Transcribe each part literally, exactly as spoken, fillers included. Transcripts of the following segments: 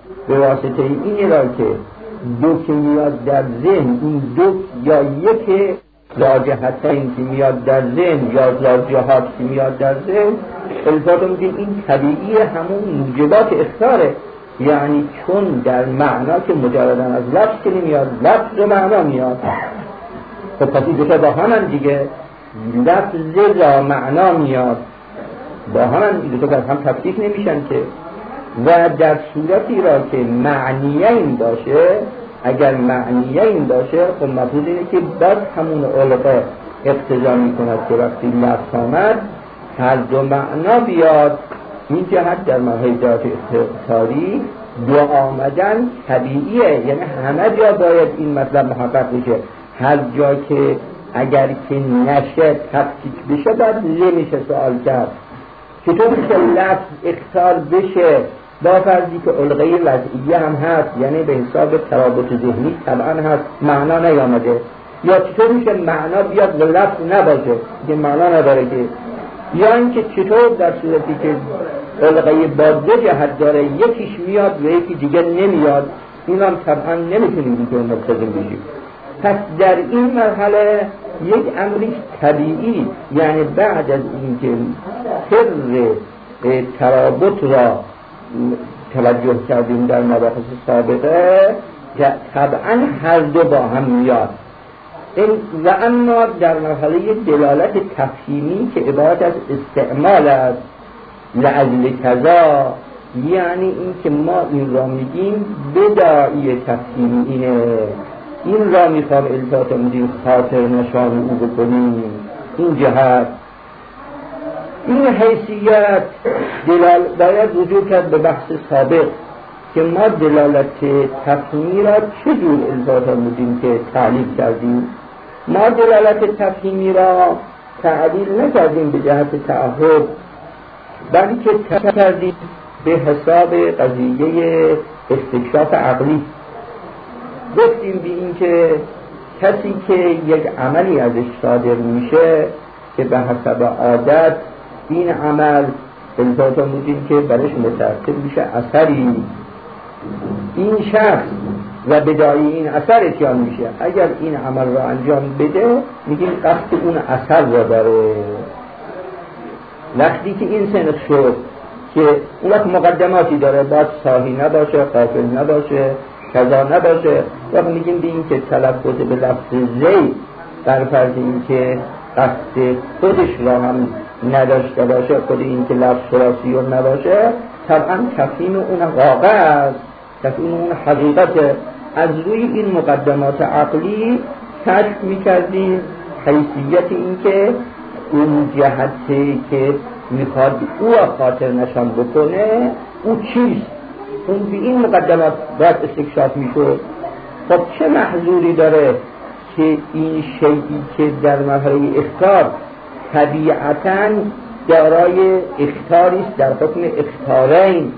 به واسطه این را که دو که میاد در ذهن، این دو یا یک راجحتین که میاد در ذهن یا راجحات که میاد در ذهن، التفات میگیم این طبیعی همون موجبات اختاره. یعنی چون در معنا که مجرداً از لفظ که نمیاد، لفظ و معنا میاد. خب پس این دوتا با همن دیگه، لفظ را معنا میاد با همن، این دوتا در هم تفکیک نمیشن که. و در صورتی را که معنیین باشه، اگر معنیین باشه خب مفروض اینه که باز همون علقه اقتضا میکند که وقتی لفظ آمد هر دو معنا بیاد. این جهت در محیطات اختیاری دو آمدن طبیعیه، یعنی همه جا باید این مطلب محقق بشه. هر جا که اگر که نشه تفکیک بشه باید نمیشه سوال کرد چطور میشه لفظ اختیار بشه با فرضی که علقه وضعیه هم هست، یعنی به حساب ترابط ذهنی طبعا هست، معنا نیامده. یا چطور میشه معنا بیاد و لفظ نباشه که معنا نداره که. یا اینکه چطور در صورتی که علقه با دو جهت داره یکیش میاد و یکی دیگه نمیاد، این هم طبعا نمیتونیم اینطور ملتزم بشیم. پس در این مرحله یک امری طبیعی، یعنی بعد از اینکه سر ترابط را توجه کردیم در مباحث سابقه که طبعا هر دو با هم میاد. و اما در مرحله دلالت تفهیمی که عبارت از استعمال است لعجل کذا، یعنی این که ما این را میگیم بداعی تفهیمی اینه، این را میخوام التفات میدیم خاطر نشان او بکنیم. این جهت، این حیثیت دلال باید رجوع کرد به بحث سابق که ما دلالت تفهیمی را چجور التفات میدیم که تعلیل کردیم. ما دلالت تفهیمی را تعلیل نکردیم به جهت تعهد، بلکه تعلیل کردیم به حساب قضیه استکشاف عقلی. گفتیم به این که کسی که یک عملی ازش صادر میشه که به حسب عادت این عمل التفات میدیم که برش مترتب میشه اثری، این شخص و بدایی این اثر اتیان میشه. اگر این عمل را انجام بده میگیم قصد اون اثر را داره. وقتی که این سنخ شد که اون وقت مقدماتی داره، باید صاحی نباشه، غافل نباشه، کذا نباشه، وقت میگیم به این که تلفظ به لفظ زی در فرض این که قصد خودش را هم نداشته باشه، خود این که لفظ شراسی رو نباشه، طبعا تفهیم اون واقع است، تفهیم اون حقیقت. از روی این مقدمات عقلی کشف میکردیم حیثیت این که اون جهتی که میخواد او خاطر نشان بکنه او چیست، اون به این مقدمات باید استکشاف میشد. خب چه محظوری داره که این شیئی که در مرحله اختار طبیعتاً دارای اختاریست در حکم اختارین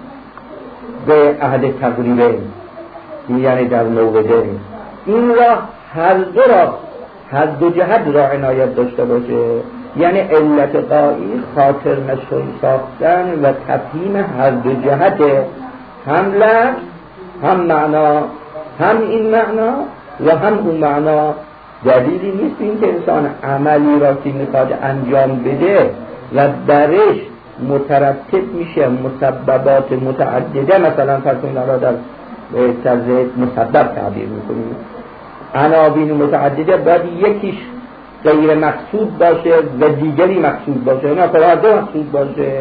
به عهد تقریبین، یعنی در موعده، این را هر دو را هر دو جهت را عنایت داشته باشه، یعنی علت قایی خاطر نشان ساختن و تفهیم هر دو جهت، هم لفظ هم معنا، هم این معنا و هم اون معنا. دلیلی نیست این که انسان عملی را که میخواد انجام بده و برش مترتب میشه مسببات متعدده، مثلا فرض را در طرز مسبب تعبیر میکنیم، عناوین متعدده باید یکیش غیر مقصود باشه و دیگری مقصود باشه، نه هر دو مقصود باشه.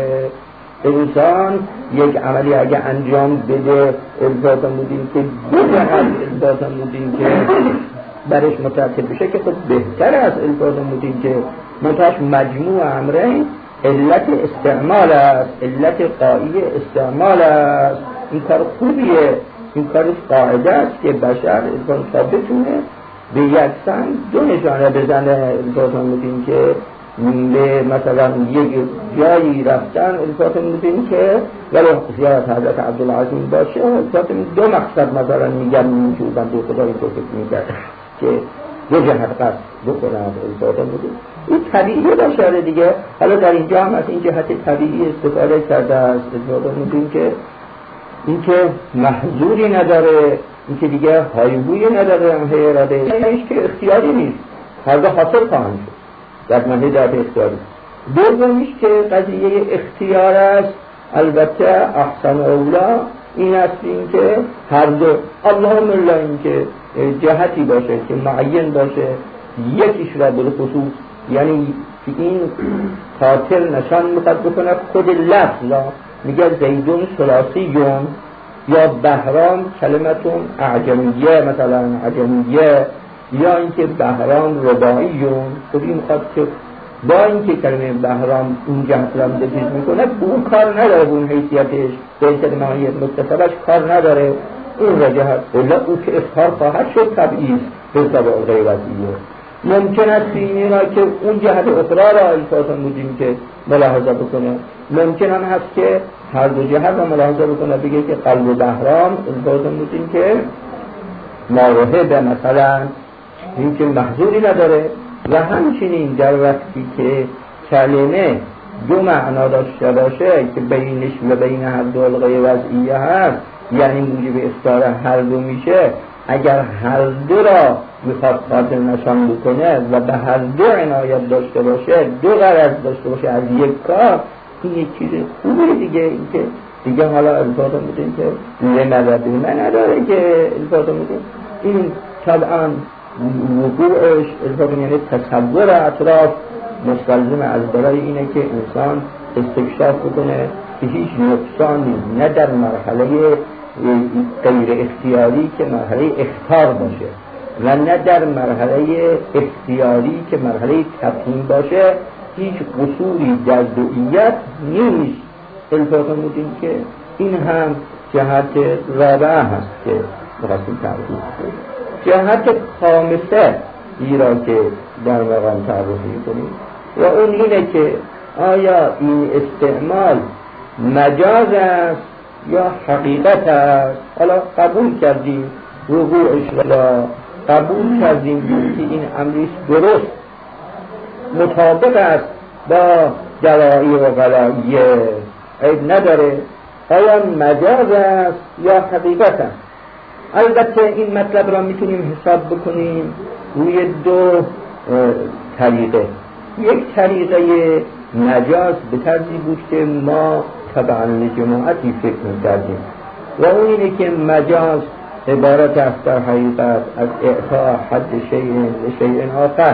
انسان یک عملی اگه انجام بده التفات بودیم که دو جهت التفات بودیم که برش مترتب بشه که خود بهتر از التفات بودیم که منتهاش مجموع امرین علت استعمال است، علت قایی استعمال است. این کار خوبیه، این کار قاعده است که بشر انسان تا بتونه به یک سن دو نشانه بزنه. التفات بودیم که به مثلا یک جایی رفتن التفات بودیم که ولی زیارت حضرت عبدالعظیم باشه التفات دو مقصد مثلا میگم که بنده خدا این فکر میکرد که دو جهت قصد بکنند التفات بودیم. این طبیعی بشره دیگه. حالا در اینجا هم از این جهت طبیعی استفاده کرده است. التفات بودیم که اینکه محظوری نداره، اینکه دیگه هایهویی نداره، همه اراده، یعنی هیچ که اختیاری نیست، هر دو حاصل خواهند شد در معنی در اختیاری. دومیش که قضیه اختیار است، البته احسن اولا این است این که هر دو اللهم الا این که جهتی باشه که معین باشه، یکیش را به خصوص، یعنی که این قاتل نشان میخواد بکنه خود لفظ را، میگه زیدون ثلاثیون یا بهرام کلمتون اعجمیه، مثلا اعجمیه، یا اینکه بهرام رباعیون. خب این میخواد که با اینکه کلمه بهرام اون جهت را مدفیز میکنه، اون کار نداره، اون حیثیتش به حیثیت معنیت متصبش کار نداره، اون را جهت الا او که اظهار خواهد شد تبعیض به طبع غیر وضعیه. ممکن است اینی را که اون جهت اخرى را الفاظ بودیم که ملاحظه بکنه، ممکن هم هست که هر دو جهت را ملاحظه بکنه، بگه که قلب و بهرام الفاظ بودیم که ماوهبه مثلا، این که محظوری نداره. و همچنین در وقتی که کلمه دو معنا داشته باشه که بینش و بین هر دو الغای وضعیه هست، یعنی موجب اصدار هر دو میشه، اگر هر دو را میخواد قاتل نشان بکنه و به هر دو عنایت داشته باشه، دو غرض داشته باشه از یک کار، این یک چیز خوبه دیگه. این که دیگه حالا الفاظ میدیم که لمدد من نداره که الفاظ میدیم، این طبعا وقوعش الفاظ یعنی تصور اطراف مستلزم از برای اینه که انسان استکشاف بکنه که هیچ نقصانی نه در مرحله غیر اختیاری که مرحله اختیار باشه و نه در مرحله اختیاری که مرحله تفهیم باشه، هیچ قصوری در دوئیت نیست. الفاظ میدیم که این هم جهت رابعه هست که مقصد تعریف جهت خامسه ای را که در مقام تعریف کنیم و اون اینه که آیا این استعمال مجاز است یا حقیقت است. حالا قبول کردیم وقوعش را، قبول کردیم که این امریش درست مطابق است با جرائی و غلایه، عیب نداره. آیا مجاز است یا حقیقت است؟ البته این مطلب را میتونیم حساب بکنیم روی دو طریقه. یک طریقه مجاز به طرزی بود که ما طبعا لجماعتی فکر می‌کردیم و اون اینه که مجاز عبارت است در حقیقت از اعطاء حد شیء لشیء آخر،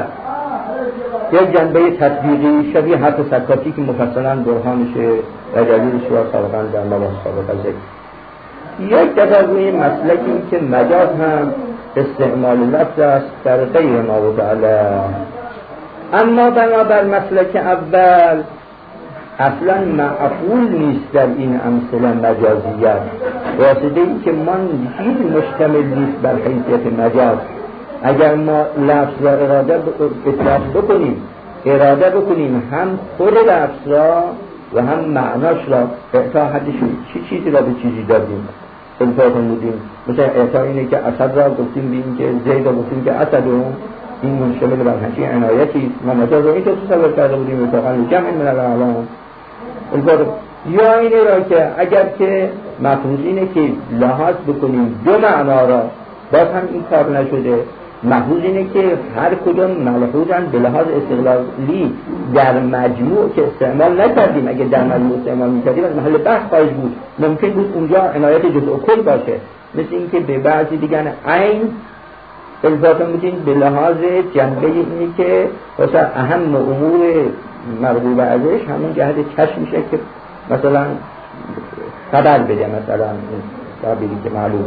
یک جنبه تطبیقی شبیه حرف سکاتی که مفصلا برهانش و دلیلش را سابقا در مباحث سابقه ذکر. یک دفعه روی مسلکی که مجاز هم استعمال لفظ است در غیر موضع له، اما بنابر مسلک اول اصلا معقول نیست در این امثله مجازیت، واسطه ای که من هیچ مشتمل نیست بر حیثیت مجاز. اگر ما لفظ را اراده اطلاق بکنیم، اراده بکنیم هم خود لفظ را و هم معناش را، اعطا حدش چی چیزی را به چیزی دادیم الفاظ بودیم. مثلا اعطا اینه که اسد را گفتیم بیم که زید را گفتیم که اسد، این منشمل بر همچین عنایتی ما مجاز رو این تو تصور کرده بودیم اتفاقا جمع من الاعلام الفاظ. یا اینه را که اگر که مفروض اینه که لحاظ بکنیم دو معنا را، باز هم این کار نشده. محفوظ اینه که هر کدوم ملحوظاً به لحاظ استقلالی در مجموع که استعمال نکردیم، اگه در مجموع استعمال میکردیم از محل بحث خواهش بود، ممکن بود اونجا عنایت جزء و کل باشه، مثل اینکه به بعضی دیگر عین الفاظ بودین به لحاظ جنبه اینه که واسه اهم امور مرغوب ازش همون جهت چشم میشه که مثلا خبر بده، مثلا تعبیری که معلومه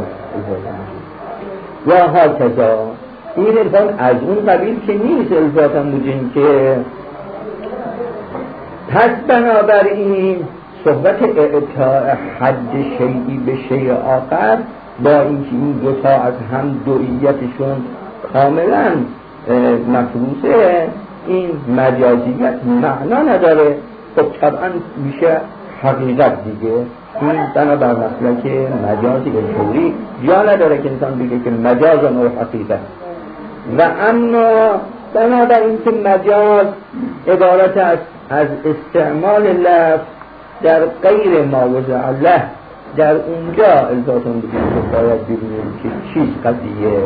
یا حال کذا. این الفاظ از اون قبیل که نیست الفاظ هم بودین که پس بنابراین صحبت اعطاء حد شیعی به شیء آخر با اینکه این دو تا از هم دوئیتشون کاملا مفروضه، این مجازیت معنا نداره. خب طبعا میشه حقیقت دیگه. این بنابر مسلک مجازی الفوری جا نداره که انسان بگه که مجاز و حقیقت. و اما بنابر این که مجاز عبارت است از استعمال لفظ در غیر ما وضع له در اونجا الزامتون بگیم که باید ببینیم که چیز قضیه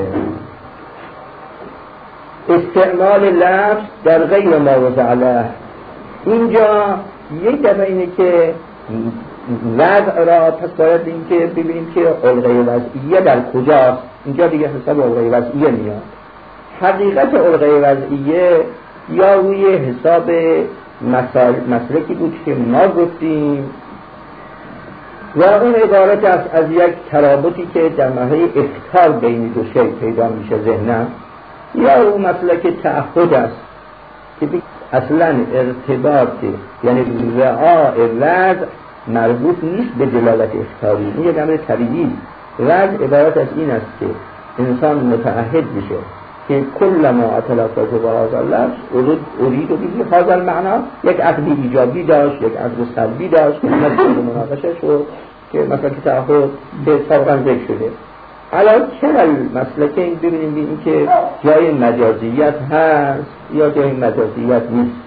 استعمال لفظ در غیر ما وضع له. اینجا یک دفعه اینه که وضع را پس باید این که ببینیم که علقه وضعیه در کجاست. اینجا دیگه حساب علقه وضعیه میاد. حقیقت علقه وضعیه یا روی حساب مسلکی بود که ما گفتیم و اون عبارت است از یک ترابطی که در مرحله اختار بین دو شی پیدا میشه ذهنم، یا اون مسلک تعهد است که اصلا ارتباط یعنی رعاء وضع مربوط نیست به دلالت اختاری. این یک امر طبیعی. وضع عبارت از این است که انسان متعهد بشه که کل ما اتلفظ و هذا اللفظ ارید و بیدی هذا المعنا، یک عقد ایجابی داشت، یک عقد سلبی داشت که مثل مناقشه شد که مثلا که تعهد به سابقا ذکر شده. الان چرا مسلکه این ببینیم ببینیم که جای مجازیت هست یا جای مجازیت نیست.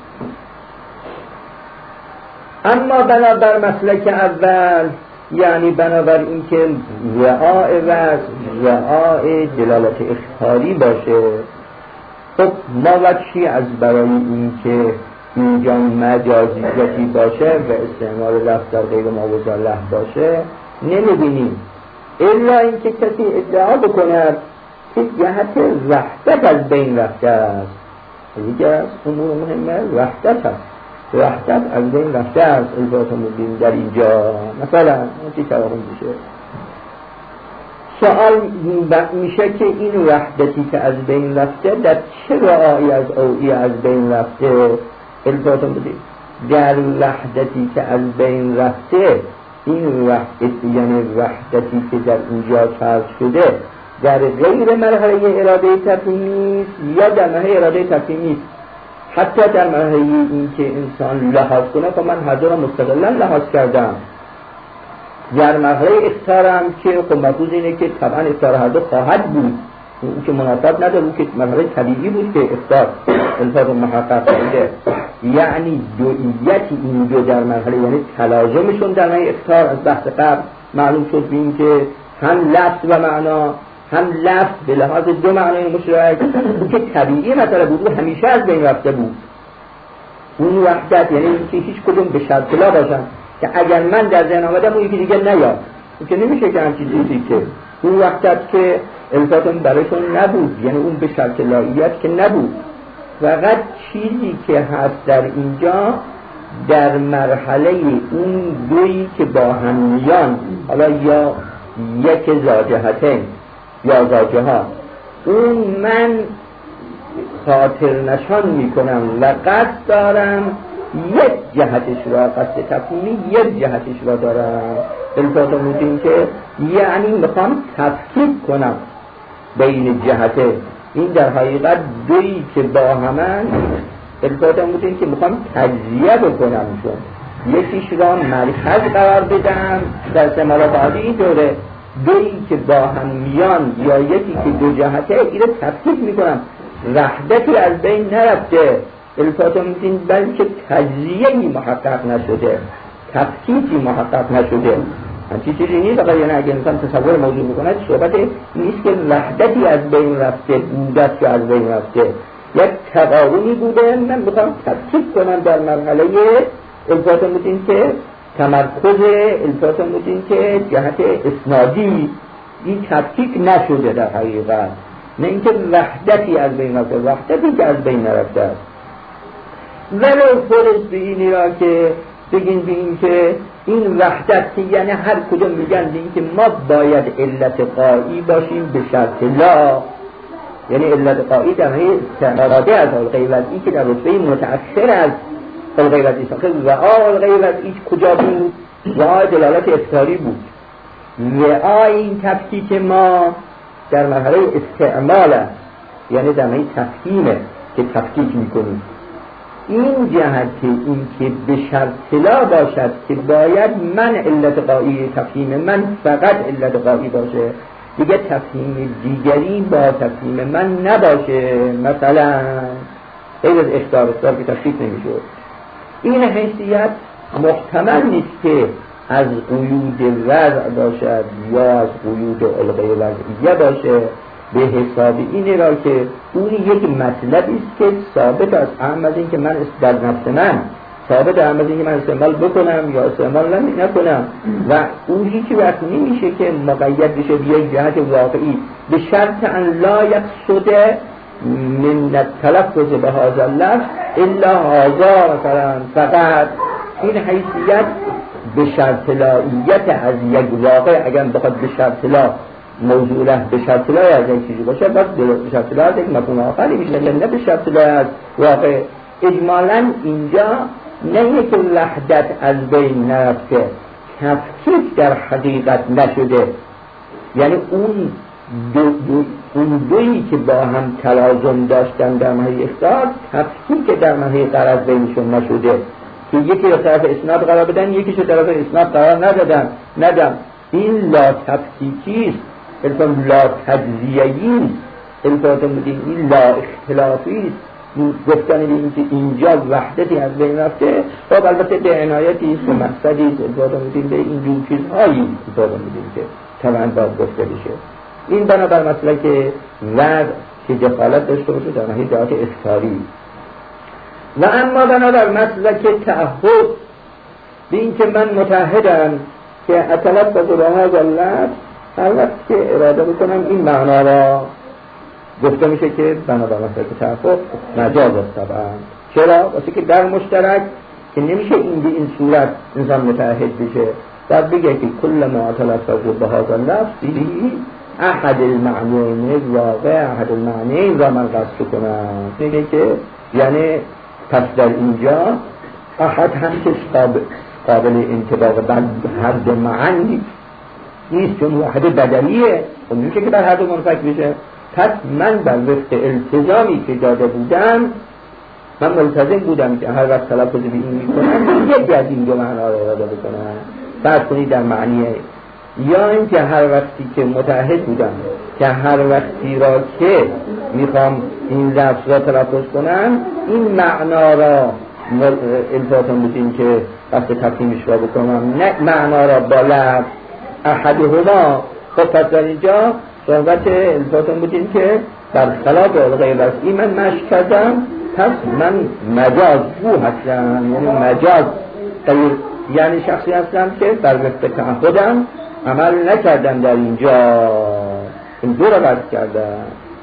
اما بنابر مسلک اول یعنی بنابر این که رعاء وضع رعاء دلالت اختاری باشه، خب ما وجهی از برای این که اینجا مجازیتی باشه و استعمال لفظ در غیر ما وضع له باشه نمیبینیم، الا اینکه کسی ادعا بکند که جهت وحدت از بین رفته است. یکی از امور مهمه وحدت است. وحدت از بین رفته است. البته می‌بینیم در اینجا مثلا چی توهم میشه. سوال میشه که این وحدتی که از بین رفته در چه رعایی از اوعی از بین رفته؟ البته می‌بینیم در وحدتی که از بین رفته، این وحدت یعنی وحدتی که در اینجا فرض شده در غیر مرحله اراده تفهیمی است یا در مرحله اراده تفهیمی است. حتی در مرحله این که انسان لحاظ کنه که من هر دو را مستقلا لحاظ کردم، در مرحله اختارم که خب مفروض اینه که طبعا اختار هر دو خواهد بود، اون که مناسب نداره، اون که مرحله طبیعی بود که اختار الفاظ محقق بوده، یعنی دوئیتی این دو در مرحله یعنی تلازمشون در مرحله اختار از بحث قبل معلوم شد بین که هم لفظ و معنا، هم لفظ به لحاظ دو معنای مشترک که طبیعی مثلا بود همیشه از بین رفته بود. اون وحدت یعنی اینکه هیچ کدوم به شرط لا باشن که اگر من در ذهن آمدم اون یکی دیگه نیاد، اون که نمیشه که همچین چیزی که اون وحدت که الزامتون برایشون نبود، یعنی اون به شرط لاییت که نبود. فقط چیزی که هست در اینجا در مرحله اون دویی که با هم میان، حالا یا یک زاجهتین یا زاجه ها، اون من خاطر نشان میکنم و قصد دارم یک جهتش را، قصد تفهیمی یک جهتش را دارم. الفاظ میدیم که یعنی میخوام تفکیک کنم بین جهته، این در حقیقت دویی که با همن. الفاظ میدیم که میخوام تجزیه بکنم شون، یکیش را مرکز قرار بدم در استعمالات عادی این دوره، دویی که با هم میان یا یکی که دو جهته این رو تفکیک میکنم. وحدتی از بین نرفته، الفاظ میدیم بلکه تجزیه‌ای محقق نشده، تفکیکی محقق نشده. همچی چیزی نیست. اگر یعنی اگر انسان تصور موضوع بکنه صحبت نیست که وحدتی از بین رفته بوده که از بین رفته، یک تقاومی بوده من بخوام تفکیک کنم در مرحله الفاظ میدیم که تمرکز، الفاظ میدیم که جهت اسنادی این تفکیک نشده در حقیقت، نه اینکه وحدتی از بین رفته، وحدتی که از بین نرفته است. ولو فرض به اینی را که بگین به این که این وحدت یعنی هر کدوم میگن به این که ما باید علت قایی باشیم به شرط لا، یعنی علت قایی در حقیقت اراده از علقه وضعی که در رتبه متأخر از علقه وضعی ساخت و علقه وضعی کجا بود؟ و دلالت اختیاری بود. و این تفکیک ما در مرحله استعمال است، یعنی در مرحله تفهیمه که تفکیک میکنیم. این جهت این که به شرط لا باشد که باید من علت قایی تفهیم من فقط علت قایی باشه، دیگه تفهیم دیگری با تفهیم من نباشه. مثلا غیر از اختار اختار که تفکیک نمیشه، این حیثیت محتمل نیست که از قیود وضع باشد یا از قیود علقه وضعیه باشه، به حساب اینه را که اون یک مطلبی است که ثابت است، اهم از این که من در نفس من ثابت، اهم از این که من استعمال بکنم یا استعمال نکنم، و اون هیچ وقت نمیشه که مقید بشه به یک جهت واقعی، به شرط ان لا یقصد من التلفظ به هذا اللفظ الا هذا، مثلا فقط این حیثیت به شرط لاییت از یک واقع، اگر بخواد به شرط لا موضوع له به شرط لا از یک چیزی باشه، باید به شرط لا از یک مفهوم آخری میشه، نه به شرط لا از واقع. اجمالا اینجا نه یک وحدت از بین نرفته، تفکیک در حقیقت نشده، یعنی اون دو دو اون دویی که با هم تلازم داشتن در محل اختار، تفکیک در محل قرار بینشون نشده که یکی رو طرف اسناد قرار بدن، یکی رو طرف اسناد قرار ندادن ندم این لا تفکیکی است، البته لا تجزیه‌ای است، البته میگیم این لا اختلافی است. گفتن این که اینجا وحدتی از بین رفته، خب البته به عنایتی است و مقصدی است، البته میگیم به اینجور چیزهایی البته میگیم که طبعا باید گفته بشه. این بنابر مسئله که وضع که دخالت داشته باشه در ناحیه جهات اختیاری، و اما بنابر مسئله که تعهد به این که من متعهدم که اطلب و ظلمات اللفظ هر وقت که اراده بکنم این معنا را گفته میشه که بنابر مسئله که تعهد مجاز است طبعا. چرا؟ واسه که در مشترک که نمیشه این به این صورت انسان متعهد بشه، باید بگه که کل ما اطلب به هذا اللفظ احد المعنیین واقع احد المعنیین را من قصد کنم، میگه که یعنی پس در اینجا احد هم که قابل, قابل انطباق بر هر دو معنی نیست، چون واحد بدلیه، خب میشه که بر هر دو منفک بشه. پس من بر وفق التزامی که داده بودم، من ملتزم بودم که هر وقت تلفظ به این میکنم یکی از این دو معنا را اراده بکنم، فرض کنید در معنی، یا اینکه هر وقتی که متعهد بودم که هر وقتی را که میخوام این لفظ را تلفظ کنم این معنا را التزام بودیم که قصد تفهیمش را بکنم، نه معنا را با لفظ احدهما. خب پس در اینجا صحبت التزام بودیم که برخلاف علقه وضعی من مشک کردم، پس من مجاز بو هستم، یعنی مجاز غیر، یعنی شخصی هستم که بر وفق تعهدم عمل نکردم، در اینجا این دو را قصد کردم.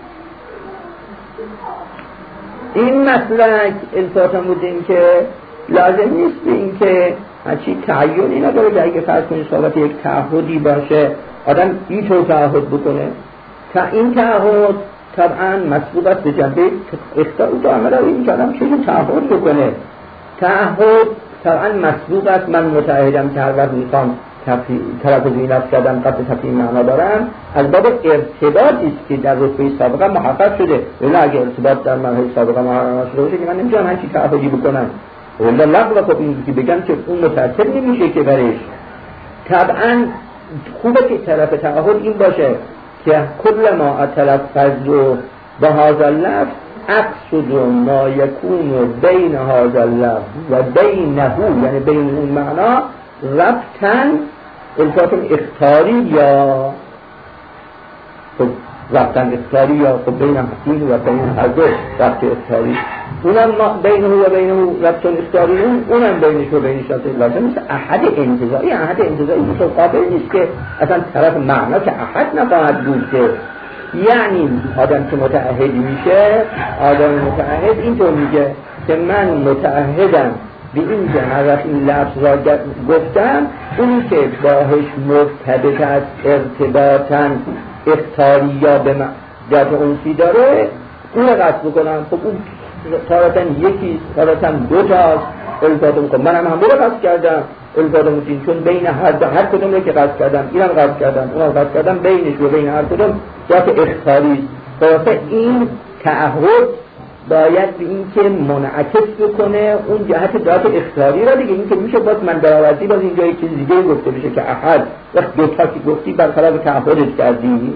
این مسلک التزام بودیم که لازم نیست به این که هرچی تعیینی نداره که اگه فرض کنید صحبت یک تعهدی باشه آدم اینطور تعهد بکنه، تا این تعهد طبعا مسبوق است به جنبه اختیار و عمل این که آدم چیزی تعهد بکنه. تعهد طبعا مسبوق است، من متعهدم که هر وقت میخوام تلفظ این لفظ کردم قصد تفهیم معنا دارم، از باب ارتباطی است که در رتبه سابقه محقق شده، ولی اگه ارتباط در مرحله سابقه محقق شده باشه که من نمیتونم هیچ تعهدی بکنم، ولی لفظ خب این که بگم که اون متأثر نمیشه که برش. طبعا خوبه که طرف تعهد این باشه که کل ما اتلفظ به هذا اللفظ اقصد ما یکون بین هذا اللفظ و بینه، یعنی بین اون معنا ربطن التفاظ اختیاری یا خب ربطن اختیاری یا خب بین حقیل و بین هر دو ربط اختیاری، اونم بینه و بینه ربطن اختیاری، اونم بینش و بینش لازم نیست احد انتزاعی. احد انتزاعی مثل قابل نیست که اصلا طرف معنا که احد نخواهد بود، که یعنی آدم که متعهد میشه، آدم متعهد اینطور میگه که من متعهدم به این که هر وقت این لفظ را گفتم اونی که باهش مرتبط از ارتباطاً اختیاری یا به جهت اونسی داره اون را قصد بکنم. خب اون تارتاً یکی تارتاً دو تاست التزام کنم، من هم همون را قصد کردم التزام بودین، چون بین هر دو هر کدوم را که قصد کردم اینم قصد کردم اونم قصد کردم، بینش و بین هر کدوم جهت اختیاری. خلاصه این تعهد باید به این که منعکس بکنه اون جهت ذات اختیاری را دیگه. این که میشه باز من درآوردی باز اینجا یک چیز دیگه گفته بشه که احد وقت دو تا که گفتی برخلاف تعهدت کردی،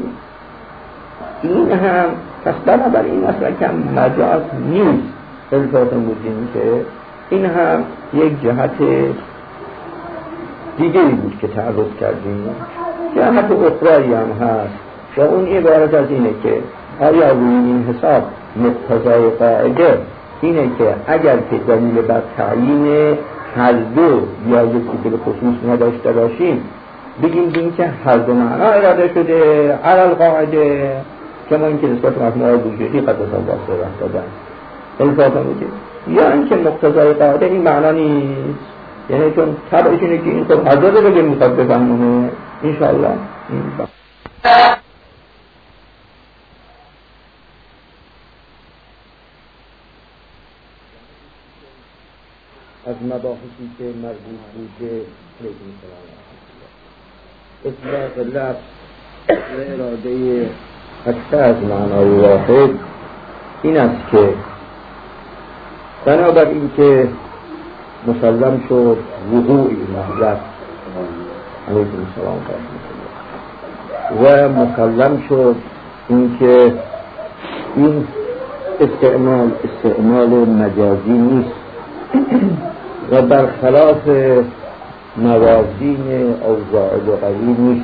این هم پس بنابراین اصلا که مجاز نیست. التزام بودیم که این هم یک جهت دیگری بود که تعرض کردیم. جهت اخرایی هم هست و اون عبارت از اینه که آیا روی این حساب مقتضای قاعده اینه که اگر که دلیل بر تعیین هر دو یا یکی به خصوص نداشته باشیم بگیم این که هر دو معنا اراده شده علل قاعده کما اینکه نسبت مجموعه وجودی قد از الله صورت دادن الفاظ وجود، یا اینکه مقتضای قاعده این معنا نیست، یعنی چون طبعش اینه که این خود حضرت بگه میخواد بفهمونه انشاءالله. از مباحثی که مربوط بوده اطلاق لفظ و اراده اکثر از معنای واحد این است که بنابر این که مسلم شد وقوعی محضر علیکم السلام و مسلم شد این که این استعمال استعمال مجازی نیست و برخلاف موازین اوضاع لغوی نیست،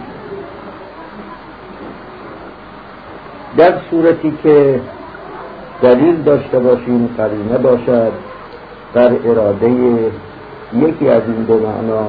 در صورتی که دلیل داشته باشیم قرینه باشد در اراده یکی از این دو معنا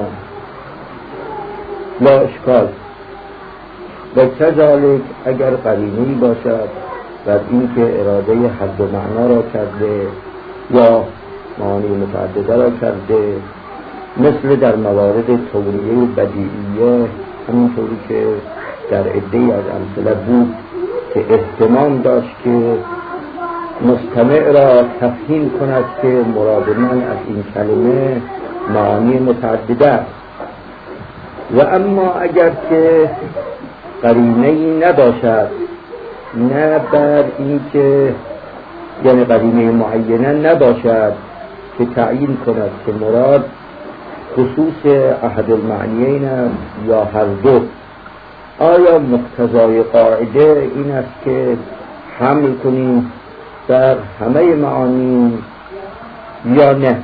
لا اشکال، و کذالک اگر قرینه‌ای باشد در این که اراده هر دو معنا را کرده یا معانی متعدده را کرده، مثل در موارد توریه بدیعیه همینطوری که در عده‌ای از امثله بود که اهتمام داشت که مستمع را تفهیم کند که مراد من از این کلمه معانی متعدده است. و اما اگر که قرینه‌ای نباشد، نه بر این که یعنی قرینه معینه نباشد که تعیین کند که مراد خصوص احد المعنیین است یا هر دو، آیا مقتضای قاعده این است که حمل کنیم در همه معانی یا نه؟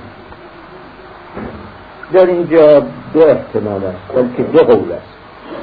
در اینجا دو احتمال است، بلکه دو قول است.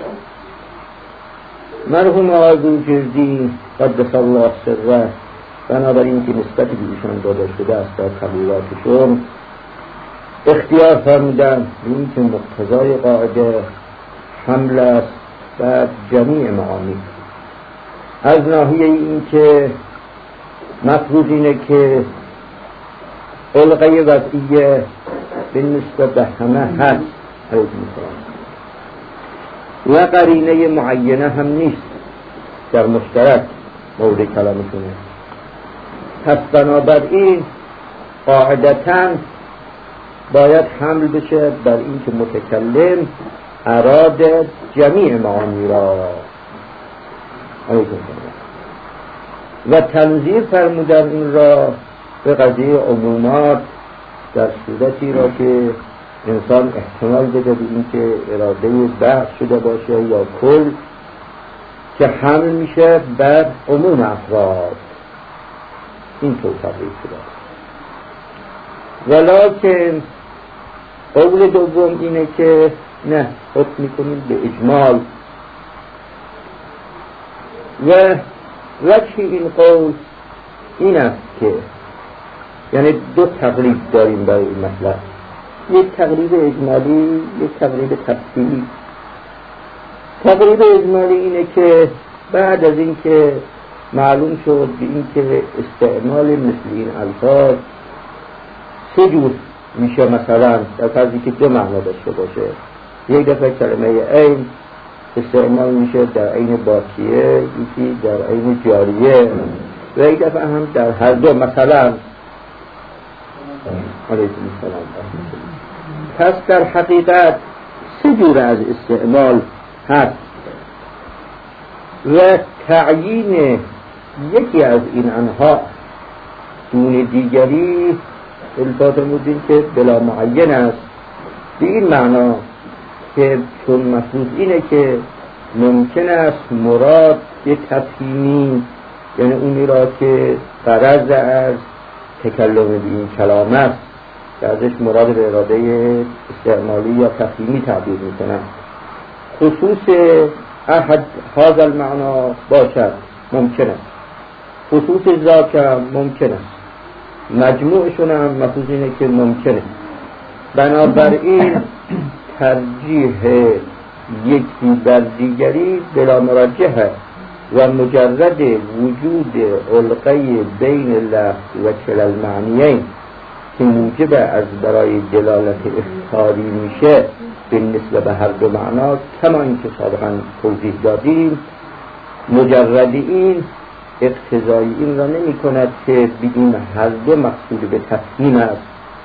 مرحوم آقای بروجردی قدس الله سره بنابراین که نسبتی به ایشان داده شده است در قبولاتشون اختیار فرمودن این که مقتضای قاعده حمل است بر جمیع معانی، از ناحیه این که مفروض اینه که علقه وضعیه به نسبت به همه هست و قرینه معینه هم نیست در مشترک مورد کلامشونه. پس بنابراین قاعدتاً باید حمل بشه بر این که متکلم اراد جمیع معانی را و تنظیر فرمودن این را به قضیه عمومات در صورتی را که انسان احتمال بده به این که اراده بحث شده باشه یا کل که حمل میشه بر عموم افراد، این طور تقریب شده. ولیکن قول دوم اینه که نه، حکم میکنیم به اجمال و وجه این قول این است که یعنی دو تقریب داریم برای این مطلب، یک تقریب اجمالی، یک تقریب تفصیلی. تقریب اجمالی اینه که بعد از این که معلوم شد به این که استعمال مثل این الفاظ سه جور میشه، مثلا در فرضی که دو معنا داشته باشه، یک دفعه کلمه عین استعمال میشه در عین باقیه، یکی در عین جاریه و یک دفعه هم در هر دو، مثلا علیکم السلام. پس در حقیقت سه جور از استعمال هست و تعیین یکی از این انها دون دیگری الفاظ مدین که بلا معین است، به این معنا که چون مفروض اینه که ممکن است مراد به تفهیمی، یعنی اونی را که غرض از تکلم به این کلام است که ازش مراد به اراده استعمالی یا تفهیمی تعبیر میکنن. خصوص احد هذا المعنا باشد ممکنه، خصوص ذاک هم ممکنه، مجموعشون هم مفروض اینه که ممکنه. بنابراین ترجیح یکی بر دیگری بلا مرجحه و مجرد وجود علقه بین لفظ و کلا المعنیین که موجب از برای دلالت اختیاری میشه به نسبت به هر دو معنا، کما این که سابقا توضیح دادیم، مجرد این اقتضایی این را نمی کند که بگیم هر دو مقصود به تفهیم است.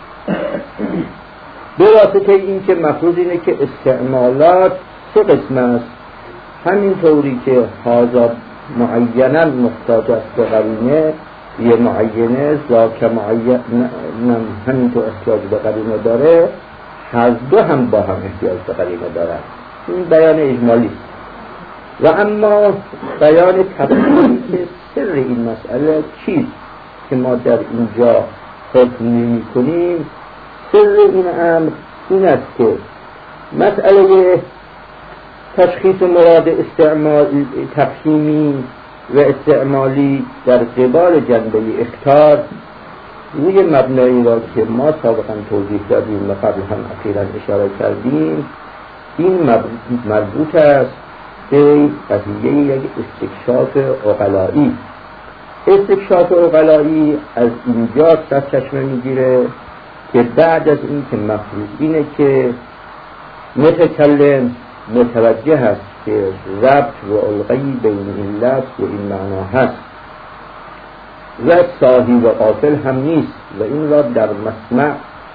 به واسطه این که مفروض اینه که استعمالات سه قسم است، همین طوری که هذا معینا محتاج است به قرینه، یه معینه ذاک معین همینطور احتیاج به قرینه داره، هر دو هم با هم احتیاج به قرینه دارن. این بیان اجمالی و اما بیان تفصیلی که سر این مسئله چیست که ما در اینجا حکم نمی کنیم. سر این امر این است که مسئله تشخیص مراد استعمال تفهیمی و استعمالی در قبال جنبه اختیار روی مبنایی را که ما سابقا توضیح دادیم و قبل هم اخیراً اشاره کردیم، این مربوط است به قضیه یک استکشاف عقلایی. استکشاف عقلایی از اینجا سرچشمه میگیره که بعد از این که مفروض اینه که متکلم متوجه هست که ربط و علقه‌ای بین این لفظ و این معنا هست و ساهی و غافل هم نیست و این را در مسمع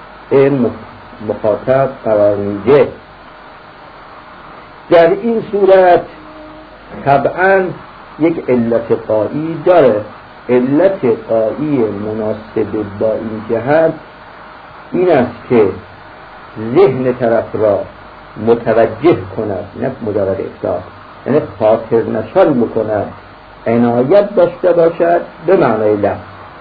مخاطب قرار میده. در این صورت طبعا یک علت قایی داره. علت قایی مناسب با این جهت این است که ذهن طرف را متوجه کند، نه مجرد اطلاق، یعنی خاطر نشان بکند، عنایت داشته باشد به معنای لفظ.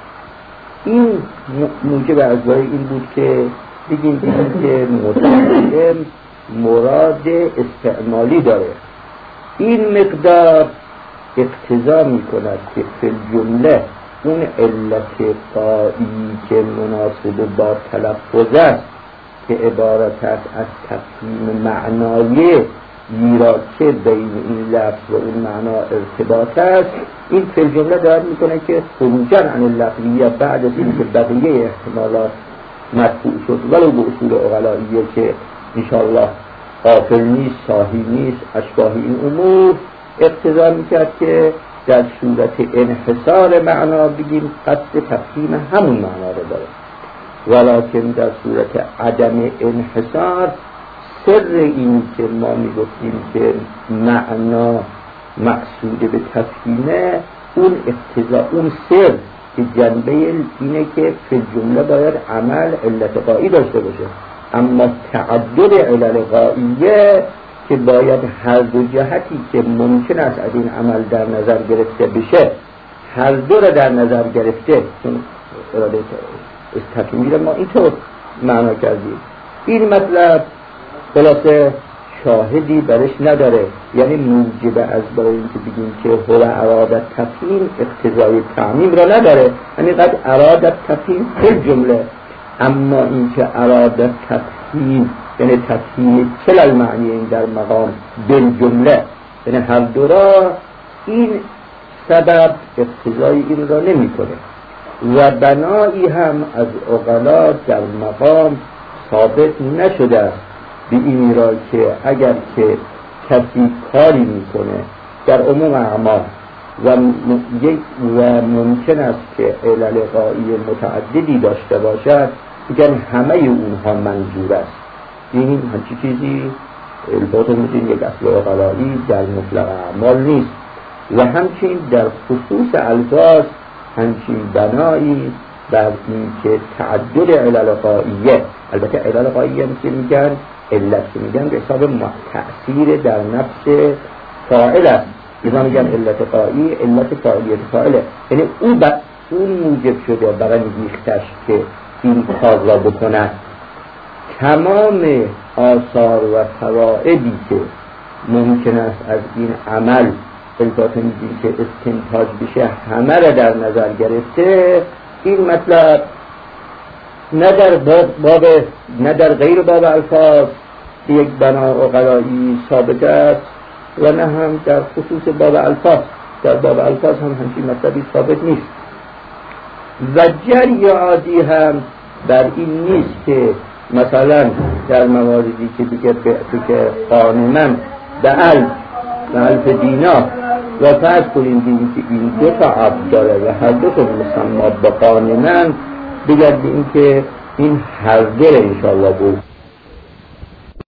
این موجب از برای این بود که بگیم که متکلم مراد استعمالی داره. این مقدار اقتضا می کند که فی الجمله اون علت قایی که مناسب با تلفظ است که عبارت است از تفهیم معنایی میرا که بین این لفظ و اون معنا ارتباط است، این فی الجمله دارد میکنه که خروجا عن اللفظیه بعد از این که بقیه احتمالات مدفوع شد ولو به اصول عقلائیه که انشاءالله غافل نیست، ساهی نیست، اشباه این امور، اقتضا میکرد که در صورت انحصار معنا بگیم قصد تفهیم همون معنا رو داره، ولکن در صورت عدم انحصار سر این که ما میگفتیم که معنا مقصود به تفهیمه، اون اقتضا اون سر که جنبه اینه که فی جمله باید عمل علت قایی داشته باشه، اما تعدد علل قاییه که باید هر دو جهتی که ممکن است از این عمل در نظر گرفته بشه هر دو را در نظر گرفته، چون اراده تفهیمی را ما اینطور معنا کردیم. این مطلب خلاصه شاهدی برش نداره، یعنی موجب از برای اینکه بگیم که هو ارادت تفهیم اقتضای تعمیم را نداره، یعنی قد ارادت تفهیم کل جمله، اما اینکه ارادت تفهیم یعنی تفهیم کل المعنی این در مقام بل جمله، یعنی هر دو را، این سبب اقتضای این را نمی کنه و بنایی هم از عقلا در مقام ثابت نشده است به این را که اگر که کسی کاری میکنه در عموم اعمال و, و ممکن است که علل قایی متعددی داشته باشد، میگن همه اونها منظور است. این همچی چیزی البته میدین یک اصل عقلایی در مطلق اعمال نیست و همچنین در خصوص الفاظ همچین بنایی بر این که تعدد علل قائیه، البته علل قائیه که میگن علت که میگن به حساب تأثیر در نفس فاعل است، اینا میگن علت قایی علت فاعلیت فاعله، یعنی اون اون موجب شده برای ریختش که این کار را بکند. تمام آثار و فوائدی که ممکن است از این عمل البته میگیم که استنتاج بشه همه را در نظر گرفته. این مطلب نه در باب نه در غیر باب الفاظ یک بنا عقلایی ثابت است و نه هم در خصوص باب الفاظ. در باب الفاظ هم همچین مطلبی ثابت نیست و جری عادی هم بر این نیست که مثلا در مواردی که دیگه که قانونا به الف و الف دینار و فرض کنیم دیگه که این دو تا عبد داره و هر دو تا مسمى به قانونا بگردیم که این هر دو انشاءالله بود